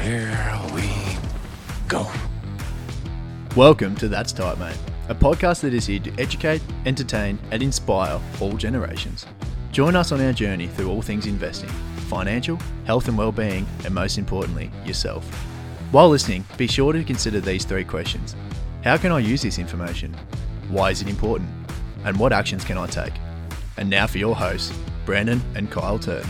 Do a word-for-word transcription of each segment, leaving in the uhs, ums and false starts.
Here we go. Welcome to That's Tight, Mate, a podcast that is here to educate, entertain, and inspire all generations. Join us on our journey through all things investing, financial, health and well-being, and most importantly, yourself. While listening, be sure to consider these three questions. How can I use this information? Why is it important? And what actions can I take? And now for your hosts, Brandon and Kyle Turton.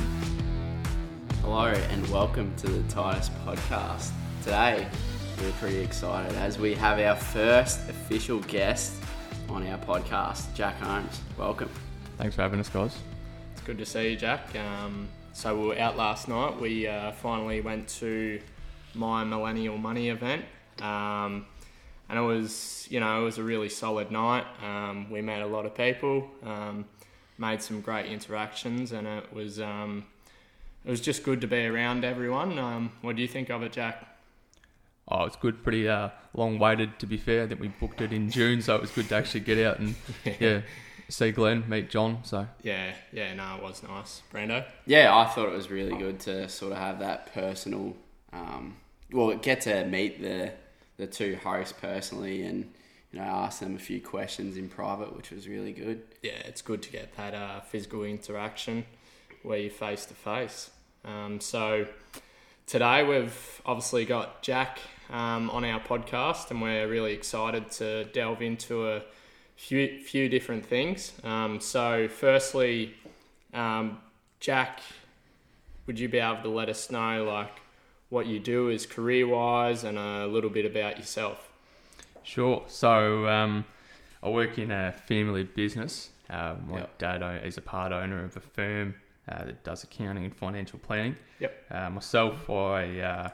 Hello and welcome to the Titus podcast. Today we're pretty excited as we have our first official guest on our podcast, Jack Holmes. Welcome. Thanks for having us, guys. It's good to see you, Jack. Um, so we were out last night. We uh, finally went to my Millennial Money event, um, and it was, you know, it was a really solid night. Um, we met a lot of people, um, made some great interactions, and it was um, it was just good to be around everyone. Um, what do you think of it, Jack? Oh, it's good. Pretty uh, long waited, to be fair. I think we booked it in June, so it was good to actually get out and yeah, see Glenn, meet John. So Yeah, yeah, no, it was nice. Brando? Yeah, I thought it was really good to sort of have that personal, um, well, get to meet the the two hosts personally and, you know, ask them a few questions in private, which was really good. Yeah, it's good to get that uh, physical interaction where you're face to face. Um, so today we've obviously got Jack um, on our podcast, and we're really excited to delve into a few few different things. Um, so firstly, um, Jack, would you be able to let us know like what you do is career-wise and a little bit about yourself? Sure. So um, I work in a family business. Uh, my Yep. dad o- is a part owner of a firm uh, that does accounting and financial planning. Yep. Uh, myself, I uh,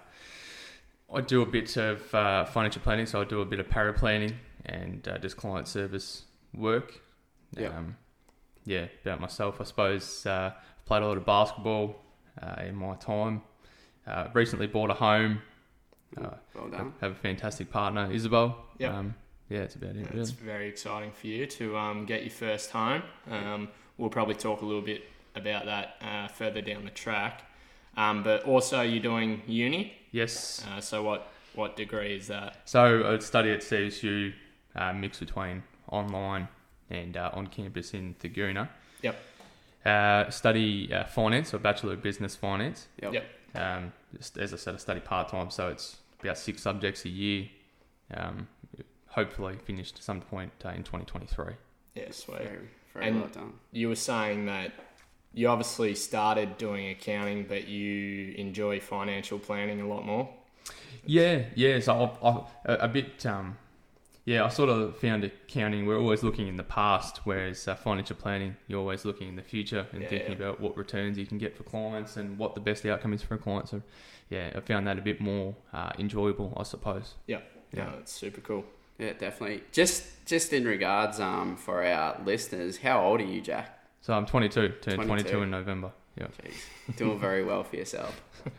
I do a bit of uh, financial planning, so I do a bit of paraplanning and uh, just client service work. Yep. Um, yeah, about myself, I suppose. Uh, I've played a lot of basketball uh, in my time. Uh, recently bought a home. Uh, Well have, done. have a fantastic partner, Isabel. Yep. Um, yeah, it's about it, really. It's very exciting for you to um, get your first home. Um, we'll probably talk a little bit about that uh, further down the track. Um, but also you're doing uni. Yes. Uh, so what, what degree is that? So I study at C S U, uh, mix between online and uh, on campus in Thaguna. Yep. Uh, study uh, finance, or Bachelor of Business Finance. Yep. Yep. Um, just, as I said, I study part-time, so it's about six subjects a year. Um, hopefully finished at some point uh, in twenty twenty-three. Yeah, sweet. Very, very And well done. you were saying that you obviously started doing accounting, but you enjoy financial planning a lot more. Yeah, yeah. So I, I, a, a bit, um, yeah. I sort of found accounting. We're always looking in the past, whereas uh, financial planning, you're always looking in the future and Yeah, thinking yeah. about what returns you can get for clients and what the best outcome is for a client. So, yeah, I found that a bit more uh, enjoyable, I suppose. Yeah. Yeah. No, it's super cool. Yeah, definitely. Just just in regards um, for our listeners, how old are you, Jack? So I'm twenty-two, turned twenty-two. twenty-two in November. Yeah. Jeez, doing very well for yourself.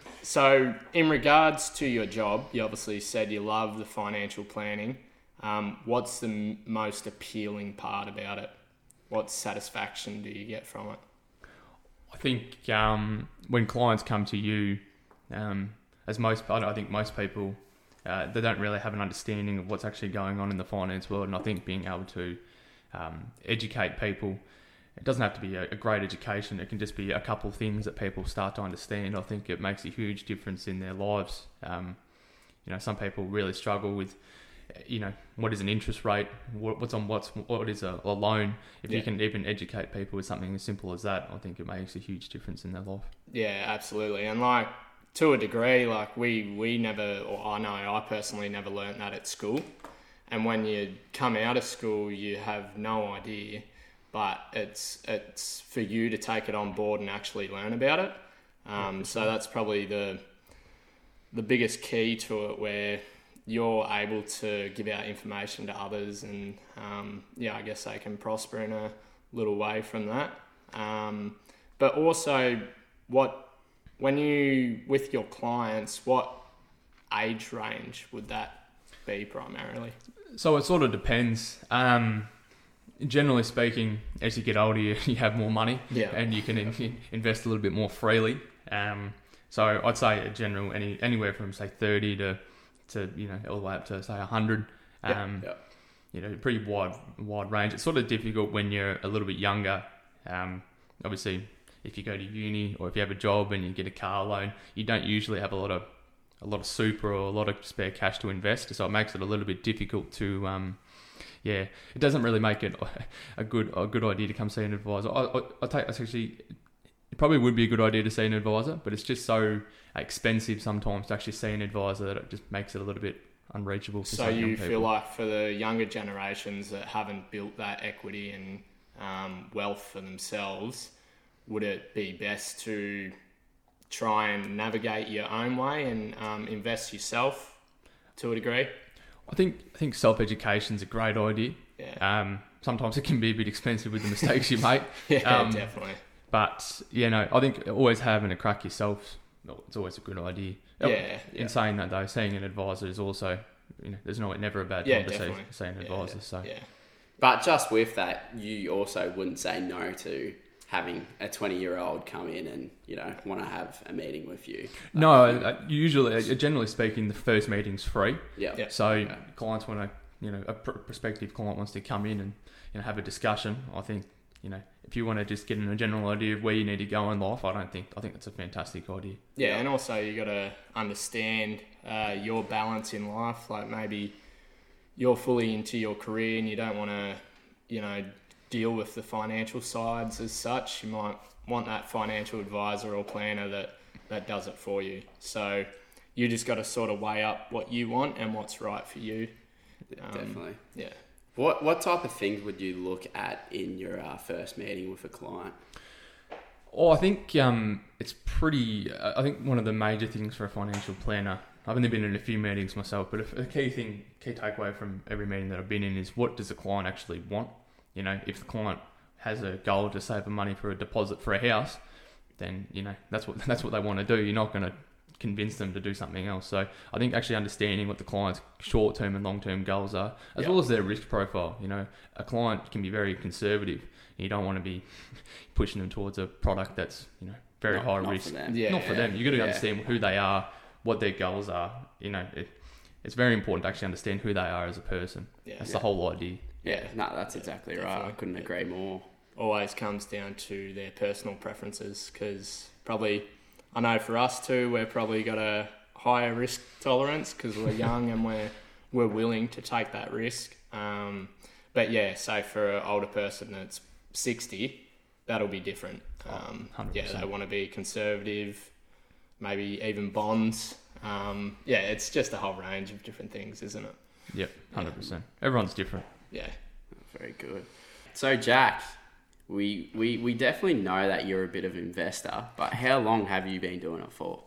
So in regards to your job, you obviously said you love the financial planning. Um, what's the m- most appealing part about it? What satisfaction do you get from it? I think um, when clients come to you, um, as most, I I think most people, uh, they don't really have an understanding of what's actually going on in the finance world. And I think being able to um, educate people, it doesn't have to be a, a great education. It can just be a couple of things that people start to understand. I think it makes a huge difference in their lives. Um, you know, some people really struggle with, you know, what is an interest rate? What, what's on what's what is a, a loan? If Yeah. you can even educate people with something as simple as that, I think it makes a huge difference in their life. Yeah, absolutely. And like to a degree, like we, we never, or I know I personally never learnt that at school. And when you come out of school, you have no idea. But it's it's for you to take it on board and actually learn about it. Um, so that's probably the the biggest key to it, where you're able to give out information to others, and um, yeah, I guess they can prosper in a little way from that. Um, but also, what when you with your clients, what age range would that be primarily? So it sort of depends. Um, generally speaking, as you get older, you, you have more money, Yeah. and you can in, invest a little bit more freely. Um, So I'd say a general any anywhere from say thirty to to you know all the way up to say one hundred. Um, Yeah. You know, pretty wide wide range. It's sort of difficult when you're a little bit younger. Um, obviously, if you go to uni or if you have a job and you get a car loan, you don't usually have a lot of a lot of super or a lot of spare cash to invest. So it makes it a little bit difficult to, um, yeah, it doesn't really make it a good a good idea to come see an advisor. I, I, I take that's actually it probably would be a good idea to see an advisor, but it's just so expensive sometimes to actually see an advisor that it just makes it a little bit unreachable. For So some young you feel people. like for the younger generations that haven't built that equity and um, wealth for themselves, would it be best to try and navigate your own way and um, invest yourself to a degree? I think I think self education is a great idea. Yeah, Um, sometimes it can be a bit expensive with the mistakes you make. yeah, um, definitely. But you know, I think always having a crack yourself, well, it's always a good idea. Yeah, In yeah. saying that though, seeing an advisor is also, you know, there's no, never a bad time Yeah, to see, definitely. see an Yeah, advisor. yeah, So yeah. But just with that, you also wouldn't say no to having a twenty-year-old come in and, you know, want to have a meeting with you. no, uh, usually, uh, generally speaking, the first meeting's free. Yeah. Yeah. So Okay. clients want to, you know, a pr- prospective client wants to come in and you know have a discussion. I think you know if you want to just get a general idea of where you need to go in life, I don't think I think that's a fantastic idea. Yeah, and also you got to understand uh, your balance in life. Like maybe you're fully into your career and you don't want to, you know, deal with the financial sides as such. You might want that financial advisor or planner that, that does it for you. So you just got to sort of weigh up what you want and what's right for you. Um, Definitely. Yeah. What what type of things would you look at in your uh, first meeting with a client? Oh, I think um, it's pretty. I think one of the major things for a financial planner. I've only been in a few meetings myself, but a, a key thing, key takeaway from every meeting that I've been in is what does the client actually want? You know, if the client has a goal to save money for a deposit for a house, then you know that's what that's what they want to do. You're not going to convince them to do something else. So I think actually understanding what the client's short-term and long-term goals are, as Yeah. well as their risk profile. You know, a client can be very conservative. You don't want to be pushing them towards a product that's you know very Not- high not risk. for them. Yeah. Not for them. You got to Yeah. understand who they are, what their goals are. You know, it, it's very important to actually understand who they are as a person. Yeah. That's Yeah. the whole idea. Yeah, no, that's exactly right. I definitely. couldn't agree more. Always comes down to their personal preferences because probably, I know for us too, we're probably got a higher risk tolerance because we're young and we're we're willing to take that risk. Um, but yeah, say for an older person that's sixty, that'll be different. Um, one hundred yeah, percent. they want to be conservative, maybe even bonds. Um, yeah, it's just a whole range of different things, isn't it? Yep, one hundred percent. Everyone's different. Yeah. Very good. So, Jack, we, we, we definitely know that you're a bit of an investor, but how long have you been doing it for?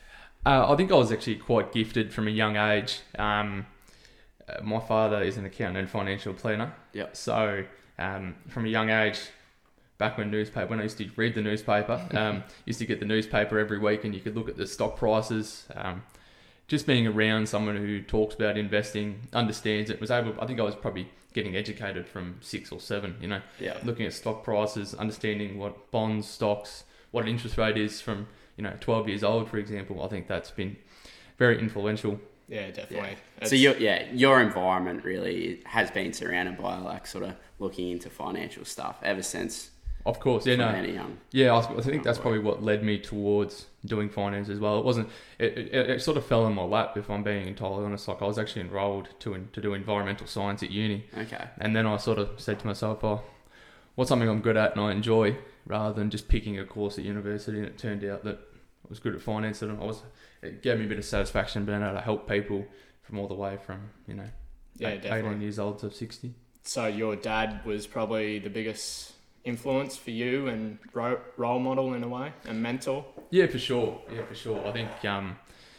Uh, I think I was actually quite gifted from a young age. Um, uh, my father is an accountant and financial planner. Yep. So um, from a young age, back when newspaper, when I used to read the newspaper, um, used to get the newspaper every week, and you could look at the stock prices. Um, just being around someone who talks about investing, understands it, was able. I think I was probably getting educated from six or seven. You know, Yeah. looking at stock prices, understanding what bonds, stocks, what an interest rate is from you know twelve years old, for example. I think that's been very influential. Yeah, definitely. So, your yeah, your environment really has been surrounded by like sort of looking into financial stuff ever since Of course, yeah, from no, any young. yeah. I, was, I think that's probably what led me towards doing finance as well. It wasn't. It, it, it sort of fell in my lap, if I'm being entirely honest. Like I was actually enrolled to to do environmental science at uni, Okay. and then I sort of said to myself, "Oh, what's something I'm good at and I enjoy, rather than just picking a course at university." And it turned out that I was good at finance, and I was. It gave me a bit of satisfaction being able to help people from all the way from you know, Yeah, eight- definitely. eighteen years old to sixty. So your dad was probably the biggest influence for you and ro- role model in a way and mentor. Yeah, for sure. Yeah, for sure. I think um,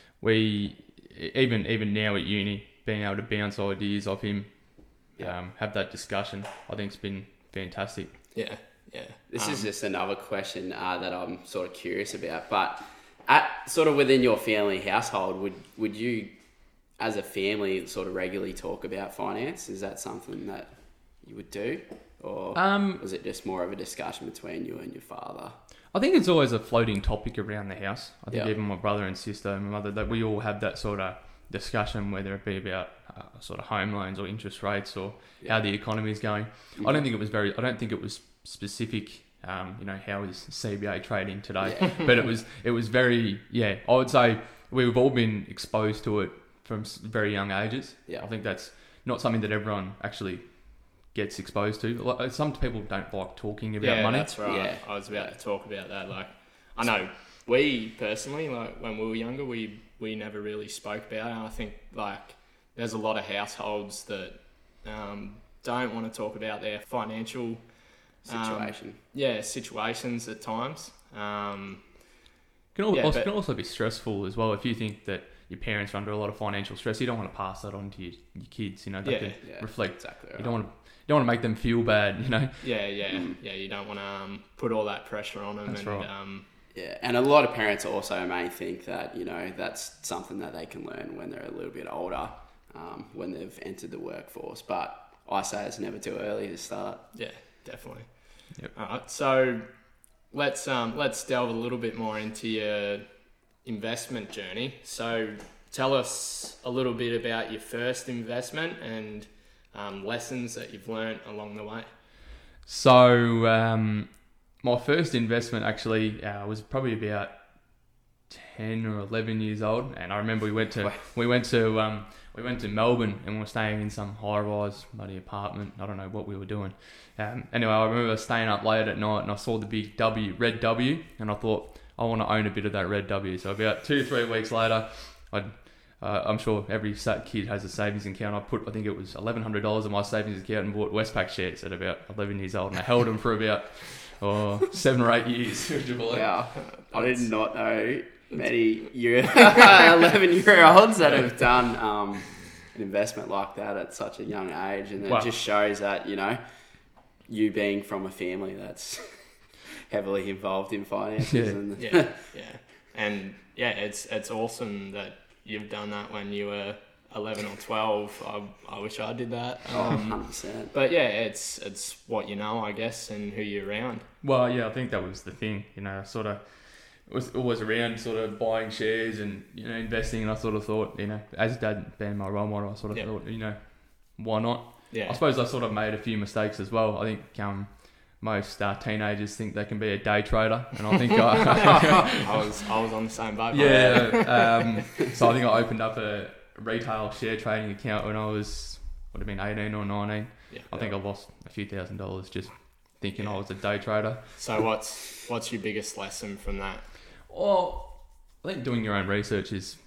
we even even now at uni, being able to bounce ideas off him, um, have that discussion, I think it's been fantastic. Yeah, yeah. This Um, is just another question uh, that I'm sort of curious about. But at sort of within your family household, would would you, as a family, sort of regularly talk about finance? Is that something that you would do, or Um, was it just more of a discussion between you and your father? I think it's always a floating topic around the house. I think Yeah. even my brother and sister and my mother, that we all have that sort of discussion, whether it be about uh, sort of home loans or interest rates or Yeah. how the economy is going. I don't think it was very. I don't think it was specific. Um, you know, how is C B A trading today? Yeah. But it was. It was very. Yeah, I would say we've all been exposed to it from s- very young ages. Yeah. I think that's not something that everyone actually gets exposed to. Like, some people don't like talking about yeah, money. that's right. Yeah. I was about to talk about that. Like, I know we personally, like when we were younger, we we never really spoke about it. And I think like there's a lot of households that um, don't want to talk about their financial um, Situation. yeah, situations at times. Um, Can al- Yeah, also, but- can also be stressful as well. If you think that your parents are under a lot of financial stress, you don't want to pass that on to your, your kids. You know, they Yeah, can yeah, reflect. exactly You right. don't want to. You don't want to make them feel bad. You know. yeah, yeah, yeah. You don't want to um, put all that pressure on them. That's and right. um, Yeah, and a lot of parents also may think that, you know, that's something that they can learn when they're a little bit older, um, when they've entered the workforce. But I say it's never too early to start. yeah, definitely. Yep. All right, so let's um, let's delve a little bit more into your investment journey. So tell us a little bit about your first investment and um, lessons that you've learned along the way. So um, my first investment actually uh, was probably about ten or eleven years old, and I remember we went to we went to um, we went to Melbourne and we were staying in some high rise bloody apartment. I don't know what we were doing. Um, anyway, I remember staying up late at night and I saw the big W, red W, and I thought I want to own a bit of that red W. So about two three weeks later, I. Uh, I'm sure every sa- kid has a savings account. I put, I think it was eleven hundred dollars in my savings account and bought Westpac shares at about eleven years old, and I held them for about oh, seven or eight years. Would you believe? Yeah, I did not know many year, eleven year olds that have done um, an investment like that at such a young age, and it Wow. just shows that, you know, you being from a family that's heavily involved in finances. Yeah. And Yeah, yeah, and yeah, it's it's awesome that you've done that when you were eleven or twelve. I, I wish I did that. Oh, Um, one hundred percent. but yeah, it's it's what you know, I guess, and who you're around. Well, yeah, I think that was the thing. You know, I sort of was always around sort of buying shares and, you know, investing, and I sort of thought, you know, as Dad being my role model, I sort of Yeah. thought, you know, why not? Yeah, I suppose I sort of made a few mistakes as well. I think um, most uh, teenagers think they can be a day trader, and I think I, I was I was on the same boat. yeah. Um, so I think I opened up a retail share trading account when I was would have been eighteen or nineteen. Yeah. I think I lost a few thousand dollars just thinking Yeah. I was a day trader. So what's what's your biggest lesson from that? Well, I think doing your own research is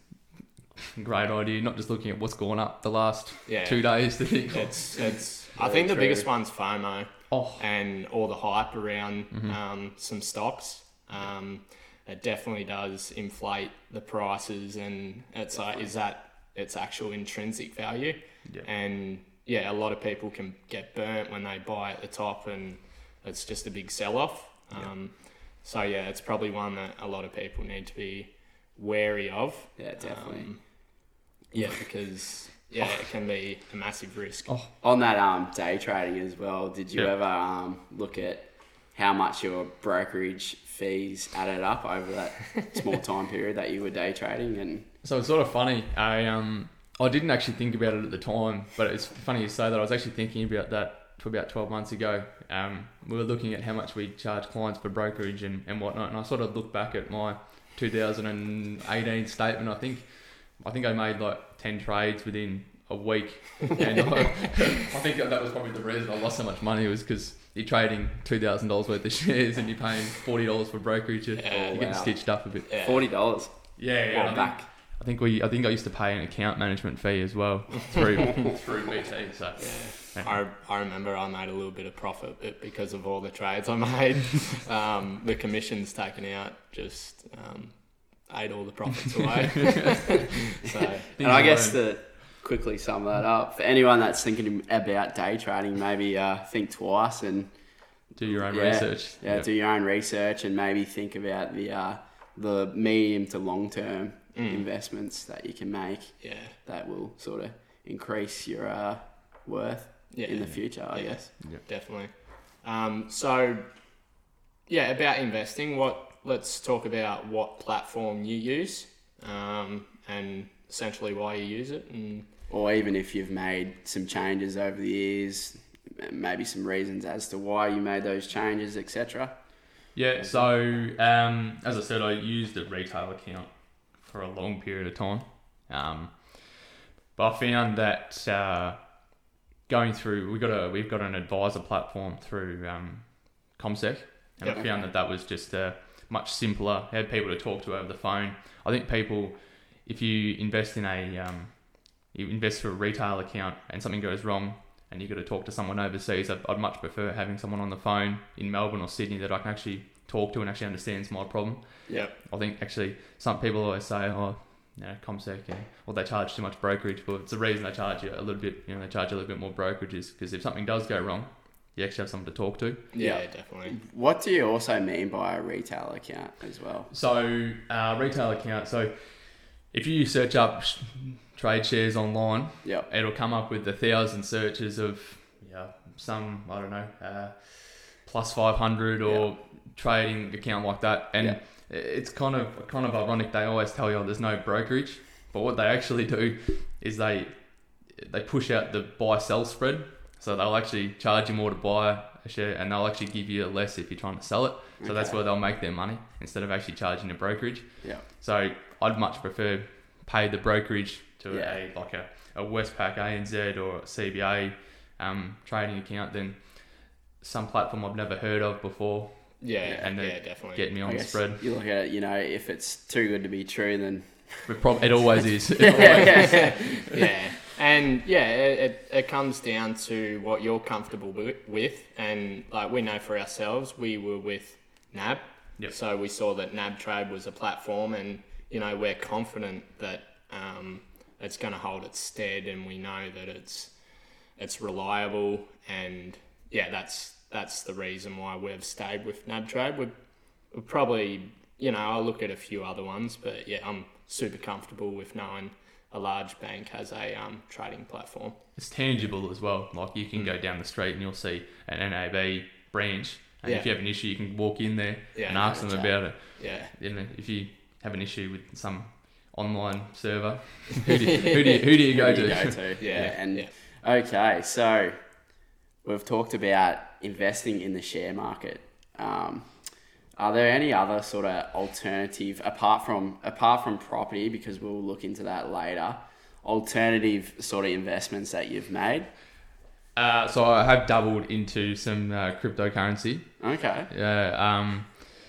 a great idea. Not just looking at what's gone up the last Yeah. two days to think, It's it's. I Very think the true. biggest one's FOMO oh, and all the hype around Mm-hmm. um, some stocks. Um, it definitely does inflate the prices, and it's like, is that its actual intrinsic value? Yeah. And yeah, a lot of people can get burnt when they buy at the top, and it's just a big sell off. Um, so yeah, it's probably one that a lot of people need to be wary of. Yeah, definitely. Um, yeah, because yeah, it can be a massive risk. Oh. On that um, day trading as well, did you Yeah. ever um, look at how much your brokerage fees added up over that small time period that you were day trading? And So it's sort of funny. I um I didn't actually think about it at the time, but it's funny you say that. I was actually thinking about that for about twelve months ago. Um, we were looking at how much we charge clients for brokerage and, and whatnot, and I sort of looked back at my two thousand eighteen statement. I think I think I made like ten trades within a week, and I, I think that was probably the reason I lost so much money, was because you're trading two thousand dollars worth of shares and you're paying forty dollars for brokerage. You're Yeah, getting wow. stitched up a bit. Yeah. forty dollars. Yeah, yeah. Well, I think- back. I think we. I think I used to pay an account management fee as well through through B T. So I, I remember I made a little bit of profit but because of all the trades I made. Um, the commissions taken out just um, ate all the profits away. so And I guess to quickly sum that up, for anyone that's thinking about day trading, maybe uh, think twice and do your own yeah, research. Yeah, Yep. do your own research and maybe think about the uh, the medium to long term Mm. investments that you can make yeah, that will sort of increase your uh, worth yeah, in the future, I Yeah. guess. definitely. Um, so yeah, about investing. What let's talk about what platform you use, um, and essentially why you use it, and Or even if you've made some changes over the years, maybe some reasons as to why you made those changes, et cetera. Yeah, so um, as I said, I used a retail account for a long period of time. Um, but I found that uh, going through, we got a we've got an advisor platform through um, CommSec, and Yep. I found that that was just uh, much simpler. I had people to talk to over the phone. I think people, if you invest in a um, you invest through a retail account and something goes wrong and you've got to talk to someone overseas, I'd, I'd much prefer having someone on the phone in Melbourne or Sydney that I can actually talk to and actually understands my problem. Yep. I think actually some people always say, oh, you know, CommSec, and, well, they charge too much brokerage, but it's the reason they charge you a little bit, you know, they charge you a little bit more brokerage is because if something does go wrong, you actually have someone to talk to. Yeah, Yeah. definitely. What do you also mean by a retail account as well? So, uh, retail account. So, if you search up sh- trade shares online, Yep. it'll come up with a thousand searches of yeah, some, I don't know, uh, plus five hundred or trading account like that. And Yeah. it's kind of kind of ironic. They always tell you, oh, there's no brokerage. But what they actually do is they they push out the buy-sell spread. So they'll actually charge you more to buy a share and they'll actually give you less if you're trying to sell it. So that's Okay. where they'll make their money instead of actually charging a brokerage. Yeah. So I'd much prefer pay the brokerage to Yeah. a like a, a Westpac, A N Z or C B A um, trading account than some platform I've never heard of before. Yeah, and then yeah, definitely. Get me on I the guess spread. you look at it, you know, if it's too good to be true, then It, prob- it always is. yeah, yeah, and yeah, it, it, it comes down to what you're comfortable wi- with, and like we know for ourselves, we were with N A B, Yep. so we saw that N A B Trade was a platform, and you know we're confident that um, it's going to hold its stead, and we know that it's it's reliable, and yeah, that's that's the reason why we've stayed with N A B Trade. We're, we're probably, you know, I'll look at a few other ones, but yeah, I'm super comfortable with knowing a large bank has a um, trading platform. It's tangible as well. Like you can go down the street and you'll see an N A B branch, and Yeah. if you have an issue, you can walk in there Yeah, and ask them chat. about it. Yeah. You know, if you have an issue with some online server, who do you, who do you, who do you go who do to? you go to? Yeah, And yeah. okay, so we've talked about investing in the share market. Um, are there any other sort of alternative apart from apart from property? Because we'll look into that later. Alternative sort of investments that you've made. Uh, so I have dabbled into some uh, cryptocurrency. Okay. Yeah, um,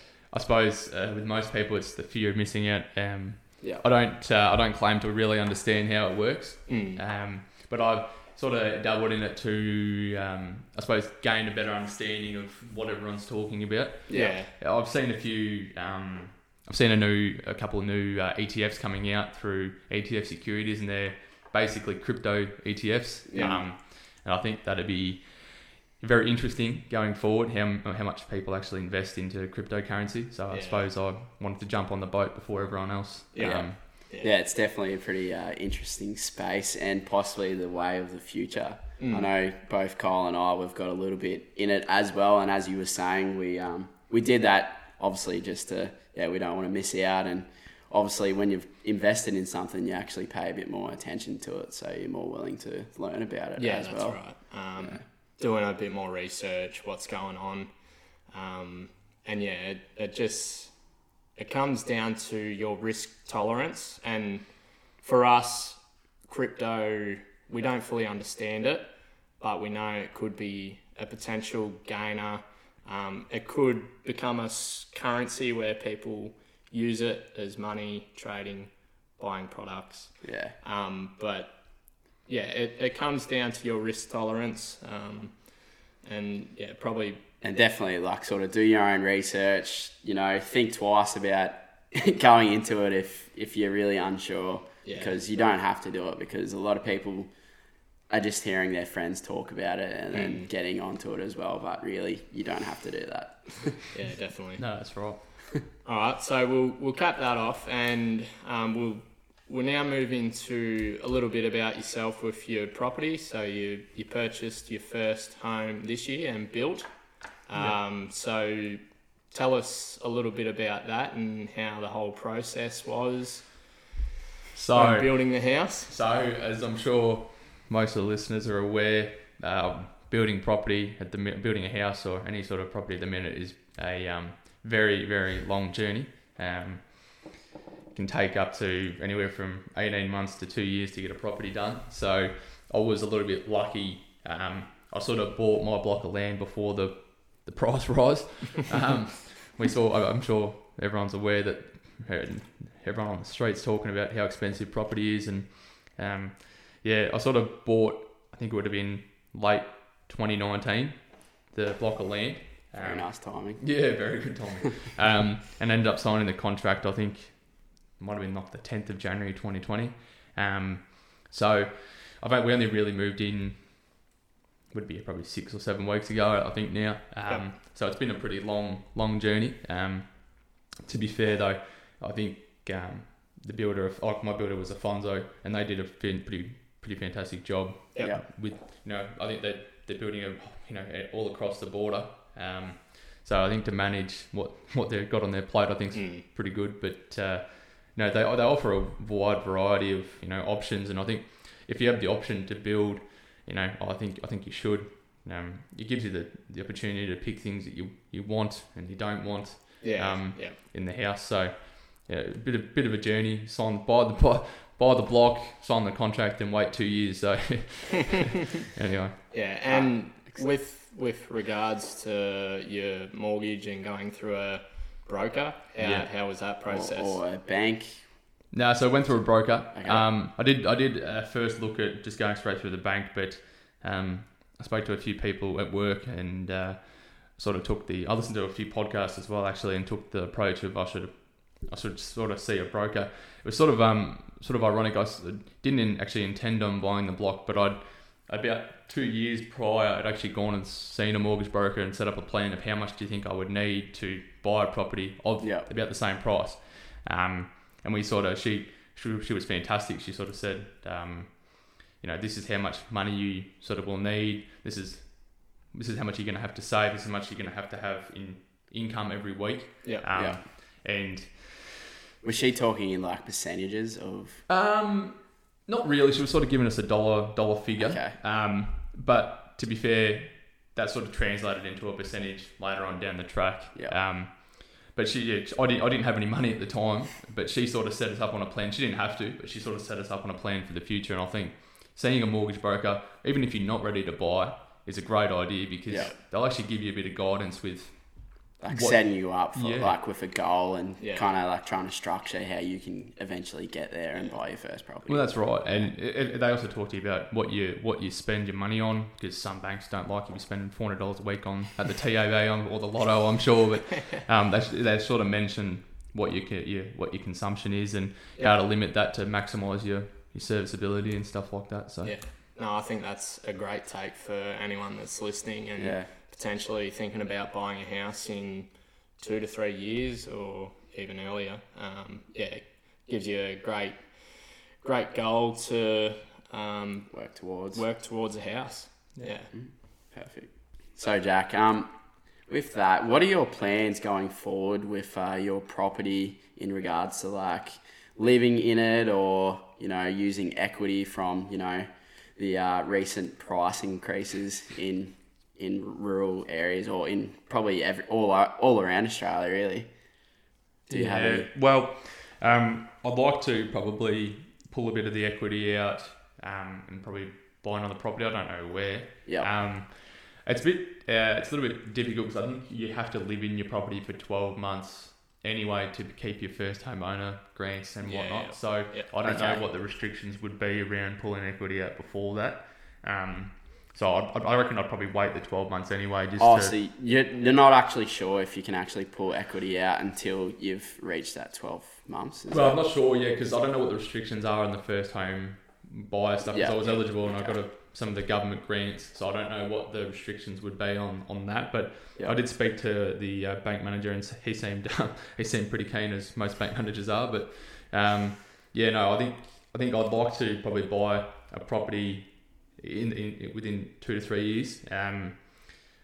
I suppose uh, with most people, it's the fear of missing out. Um, Yeah. I don't, uh, I don't claim to really understand how it works, Mm. um, but I've sort of dabbled in it to, um, I suppose, gain a better understanding of what everyone's talking about. Yeah. I've seen a few. Um, I've seen a new, a couple of new uh, E T Fs coming out through E T F Securities, and they're basically crypto E T Fs. Yeah. Um, and I think that'd be very interesting going forward. How how much people actually invest into cryptocurrency. So I Yeah. suppose I wanted to jump on the boat before everyone else. Yeah. Um, Yeah, it's definitely a pretty uh, interesting space and possibly the way of the future. I know both Kyle and I, we've got a little bit in it as well. And as you were saying, we um, we did that obviously just to, yeah, we don't want to miss out. And obviously when you've invested in something, you actually pay a bit more attention to it. So you're more willing to learn about it Yeah, as that's well. right. Um, Doing a bit more research, what's going on. Um, and yeah, it, it just, it comes down to your risk tolerance. And for us, crypto, we don't fully understand it, but we know it could be a potential gainer. Um, it could become a s- currency where people use it as money, trading, buying products. Yeah. Um, but yeah, it, it comes down to your risk tolerance. Um, and yeah, probably, And definitely like sort of do your own research, you know, think twice about going into it if, if you're really unsure, Yeah. because you don't have to do it, because a lot of people are just hearing their friends talk about it and then getting onto it as well. But really, you don't have to do that. yeah, definitely. no, that's right. All right, so we'll we'll cap that off, and um, we'll we'll now move into a little bit about yourself with your property. So you you purchased your first home this year and built. Um, So tell us a little bit about that and how the whole process was So, when building the house. so as I'm sure most of the listeners are aware, um, building property at the mi- building a house or any sort of property at the minute is a um, very very long journey. Um, it can take up to anywhere from eighteen months to two years to get a property done. So I was a little bit lucky. Um, I sort of bought my block of land before the the price rise. Um, we saw. I'm sure everyone's aware that everyone on the streets talking about how expensive property is, and um, yeah, I sort of bought. I think it would have been late twenty nineteen, the block of land. Very Um, nice timing. Yeah, very good timing. um, and ended up signing the contract. I think it might have been like the tenth of January twenty twenty. Um, so I think we only really moved in. Would be probably six or seven weeks ago, I think now. Um, Yep. So it's been a pretty long, long journey. Um, to be fair though, I think um, the builder, of, like my builder was Afonso, and they did a fin- pretty, pretty fantastic job. Yep. Yeah. With you know, I think that they're building a, you know, all across the border. Um, so I think to manage what, what they've got on their plate, I think is Mm. pretty good. But uh, you know, they they offer a wide variety of you know options, and I think if you have the option to build, you know, I think I think you should. Um, it gives you the, the opportunity to pick things that you, you want and you don't want Yeah, um, yeah. in the house. So yeah, a bit of bit of a journey. Sign buy the buy, buy the block, sign the contract, and wait two years. So anyway, Yeah, and with with regards to your mortgage and going through a broker, how, Yeah. how was that process? Or, or a bank. no. So I went through a broker. Okay. Um, I did I did uh, first look at just going straight through the bank, but um, I spoke to a few people at work and uh, sort of took the. I listened to a few podcasts as well actually, and took the approach of I should I should sort of see a broker. It was sort of um sort of ironic. I s- didn't actually intend on buying the block, but I'd about two years prior, I'd actually gone and seen a mortgage broker and set up a plan of how much do you think I would need to buy a property of Yeah. about the same price. Um, and we sort of she, she she was fantastic. She sort of said, um, you know, this is how much money you sort of will need. This is this is how much you're going to have to save. This is how much you're going to have to have in income every week. Yeah, Um, Yeah. And Was she talking in like percentages of? Um, not really. She was sort of giving us a dollar dollar figure. Okay. Um, but to be fair, that sort of translated into a percentage later on down the track. Yeah. Um, but she, yeah, I didn't, I didn't have any money at the time, but she sort of set us up on a plan. She didn't have to, but she sort of set us up on a plan for the future. And I think seeing a mortgage broker, even if you're not ready to buy, is a great idea because Yeah. they'll actually give you a bit of guidance with. Like What- setting you up for Yeah. like with a goal and Yeah. kind of like trying to structure how you can eventually get there and buy your first property. Well, that's right, and it, it, they also talk to you about what you what you spend your money on because some banks don't like if you spending four hundred dollars a week on at the T A B on or the Lotto, I'm sure, but um, they, they sort of mention what your, your what your consumption is and Yeah. how to limit that to maximise your, your serviceability and stuff like that. So yeah. No, I think that's a great take for anyone that's listening and Yeah. potentially thinking about buying a house in two to three years or even earlier. Um, yeah, it gives you a great, great goal to um, Work towards. work towards a house. Yeah. Perfect. So, Jack, um, with that, what are your plans going forward with uh, your property in regards to like living in it or, you know, using equity from, you know, the uh, recent price increases in in rural areas or in probably every all all around Australia, really? Do you have any? well, um, I'd like to probably pull a bit of the equity out um, and probably buy another property. I don't know where. Yeah. Um, it's a bit, uh, it's a little bit difficult because I think you have to live in your property for twelve months anyway to keep your first homeowner grants and Yeah, whatnot. yeah. So Yeah. I don't Okay. know what the restrictions would be around pulling equity out before that. Um, so I'd, I reckon I'd probably wait the twelve months anyway. Just Oh, to, so you're, you're not actually sure if you can actually pull equity out until you've reached that twelve months? is Well, that- I'm not sure yet because I don't know what the restrictions are on the first home buyer stuff. Because Yeah. I was eligible and I Okay. got a, some of the government grants, so I don't know what the restrictions would be on, on that. But Yeah. I did speak to the uh, bank manager and he seemed he seemed pretty keen, as most bank managers are. But um, yeah, no, I think I think I'd like to probably buy a property in, in within two to three years. Um,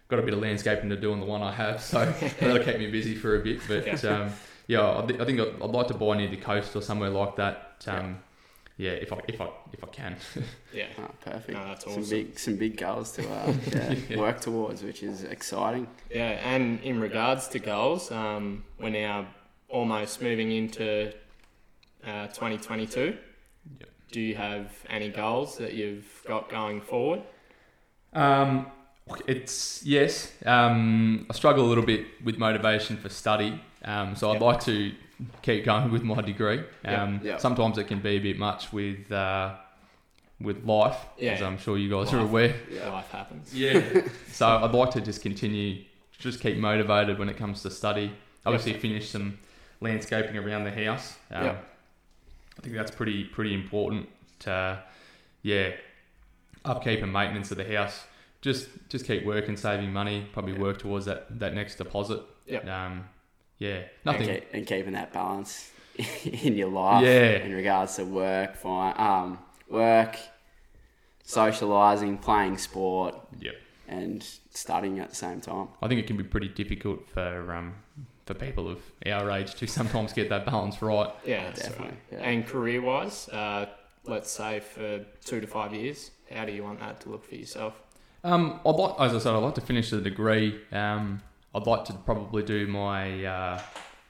got a bit of landscaping to do on the one I have, so that'll keep me busy for a bit. But um, yeah, I, th- I think I'd, I'd like to buy near the coast or somewhere like that. Um, yeah. yeah, if I if I if I can. Yeah, Oh, perfect. No, that's some awesome. big some big goals to uh, yeah, Yeah. work towards, which is exciting. Yeah, and in regards to goals, um, we're now almost moving into uh, twenty twenty-two. Yep. Do you have any goals that you've got going forward? Um, it's yes. Um, I struggle a little bit with motivation for study. Um, so I'd Yep. like to keep going with my degree. Yep. Um, Yep. Sometimes it can be a bit much with uh, with life, Yeah. as I'm sure you guys are Life. aware. Yeah. Life happens. Yeah. So I'd like to just continue, just keep motivated when it comes to study. Obviously, finish some landscaping around the house. Um, Yep. I think that's pretty pretty important. To, yeah, upkeep and maintenance of the house. Just just keep working, saving money. Probably Yep. work towards that, that next deposit. Yep. Um, yeah. And, Nothing. keep, and keeping that balance in your life Yeah. in regards to work, fine, um, work, socialising, playing sport, Yep. and studying at the same time. I think it can be pretty difficult for um for people of our age to sometimes get that balance right. Yeah, that's Definitely, right. yeah. And career-wise, uh, let's say for two to five years, how do you want that to look for yourself? Um, I'd like, as I said, I'd like to finish the degree. Um, I'd like to probably do my uh,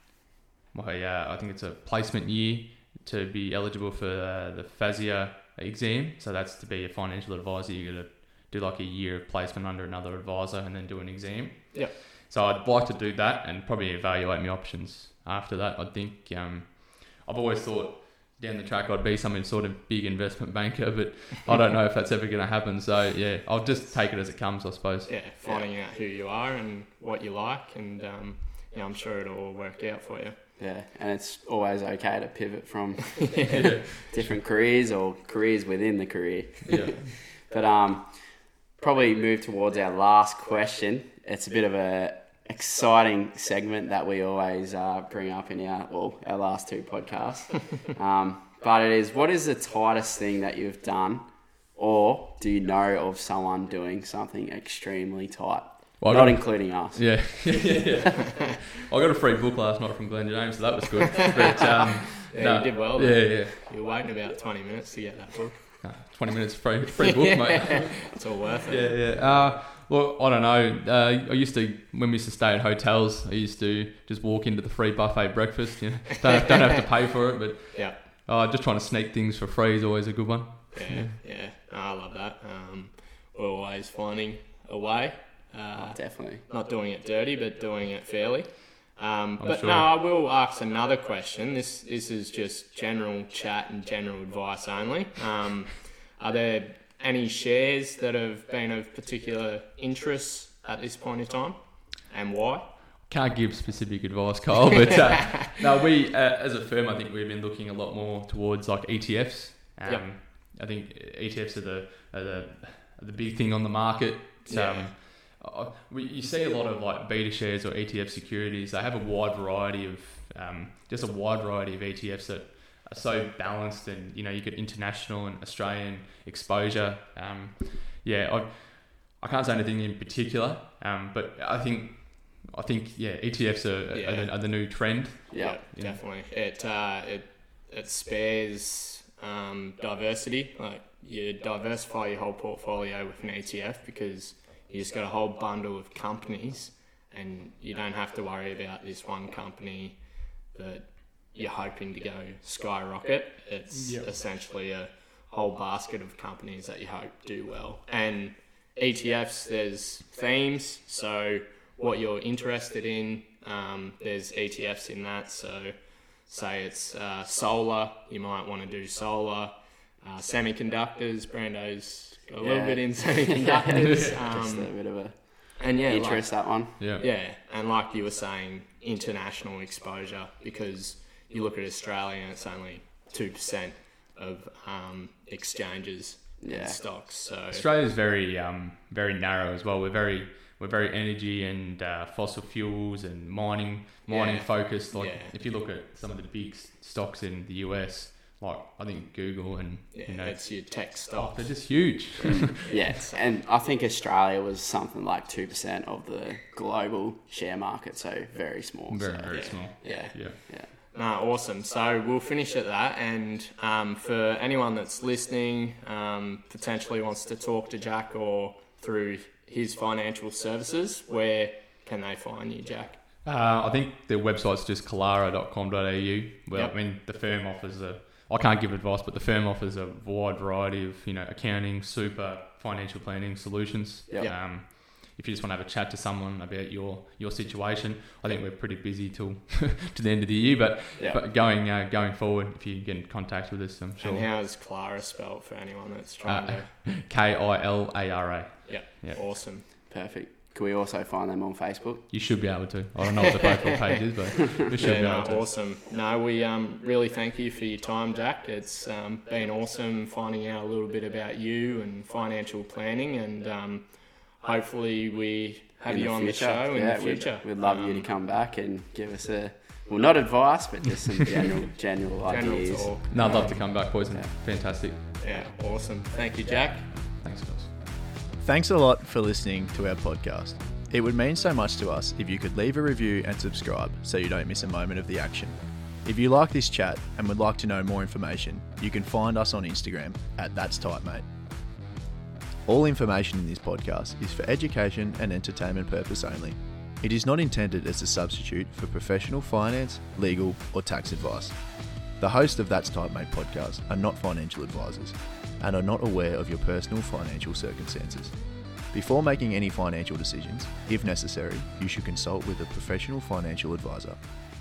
my uh, I think it's a placement year to be eligible for uh, the FASIA exam. So that's to be a financial advisor. You got to do like a year of placement under another advisor and then do an exam. Yep. So I'd like to do that and probably evaluate my options after that. I think um, I've always thought down the track I'd be some sort of big investment banker, but I don't know if that's ever going to happen. So yeah, I'll just take it as it comes, I suppose. Yeah, finding out who you are and what you like, and um, yeah, I'm sure it'll all work out for you. Yeah, and it's always okay to pivot from Yeah. different careers or careers within the career. Yeah. But um, probably move towards our last question. It's a bit of a exciting segment that we always uh, bring up in our well our last two podcasts. um, but it is, what is the tightest thing that you've done, or do you know of someone doing something extremely tight? Well, I Not got- including us. Yeah, yeah. I got a free book last night from Glenn James, so that was good. But um, Yeah, no, you did well Yeah, there. yeah. You're waiting about twenty minutes to get that book. Uh, Twenty minutes free, free book, mate. It's all worth it. Yeah, yeah. Uh, well, I don't know. Uh, I used to, when we used to stay at hotels, I used to just walk into the free buffet breakfast. You know, don't, don't have to pay for it, but Yeah. uh, just trying to sneak things for free is always a good one. Yeah, yeah. No, I love that. Um, we're always finding a way. Uh, Definitely. not doing it dirty, but doing it fairly. Um, I'm but sure. no, I will ask another question. This this is just general chat and general advice only. Um, are there any shares that have been of particular interest at this point in time, and why? Can't give specific advice, Kyle, but uh, no, we uh, as a firm, I think we've been looking a lot more towards like E T Fs. Um, Yep. I think E T Fs are the are the, are the big thing on the market. Yeah. Um, uh, we, you see a lot of like beta shares or E T F securities. They have a wide variety of um, just a wide variety of E T Fs that are so balanced, and you know you get international and Australian exposure. Um, yeah, I, I can't say anything in particular, um, but I think I think yeah, E T Fs are, Yeah. are, the, are the new trend. Yeah. Yeah, definitely. It uh, it it spares um, diversity. Like you diversify your whole portfolio with an E T F because you just got a whole bundle of companies, and you don't have to worry about this one company that you're hoping to go skyrocket. It's Yep. essentially a whole basket of companies that you hope do well. And E T Fs, there's themes, so what you're interested in, um, there's E T Fs in that. So say it's uh, solar, you might want to do solar. Uh, semiconductors, Brando's got a little Yeah. bit in semiconductors. Just a um, bit of a and yeah, like, interest, that one. Yeah, yeah, and like you were saying, international exposure, because you look at Australia and it's only two percent of um, exchanges Yeah. and stocks. So Australia's very um, very narrow as well. We're very we're very energy and uh, fossil fuels and mining mining Yeah. focused. Like Yeah. if you look at some of the big s- stocks in the U S, like I think Google and Yeah, you know it's your tech oh, stocks. they're just huge. Yes, and I think Australia was something like two percent of the global share market, so very small. very so, very yeah. small. yeah, Yeah. yeah. No, awesome. So we'll finish at that. And um, for anyone that's listening, um, potentially wants to talk to Jack or through his financial services, where can they find you, Jack? Uh, I think their website's just kalara dot com dot a u. Well, Yep. I mean, the firm offers a. I can't give advice, but the firm offers a wide variety of you know accounting, super, financial planning solutions. Yep. Um, if you just want to have a chat to someone about your, your situation, I think we're pretty busy till to the end of the year. But Yep. but going uh, going forward, if you get in contact with us, I'm sure. And how's Clara spelled for anyone that's trying Uh, to... K I L A R A. Yeah, yeah. awesome. Perfect. Can we also find them on Facebook? You should be able to. I don't know what the Facebook page is, but we should Yeah, be no, able to. awesome. No, we um, really thank you for your time, Jack. It's um, been awesome finding out a little bit about you and financial planning, and um, hopefully we have In you the on future. the show in yeah, the future. We'd, we'd love you to Um, come back and give us a, well, not advice, but just some general, general general ideas. talk. No, I'd love Um, to come back, boys. Yeah. Fantastic. Yeah, awesome. Thank you, Jack. Thanks, guys. Thanks a lot for listening to our podcast. It would mean so much to us if you could leave a review and subscribe so you don't miss a moment of the action. If you like this chat and would like to know more information, you can find us on Instagram at That's Tight Mate. All information in this podcast is for education and entertainment purpose only. It is not intended as a substitute for professional finance, legal, or tax advice. The hosts of That's Tight Mate podcast are not financial advisors and are not aware of your personal financial circumstances. Before making any financial decisions, if necessary, you should consult with a professional financial advisor.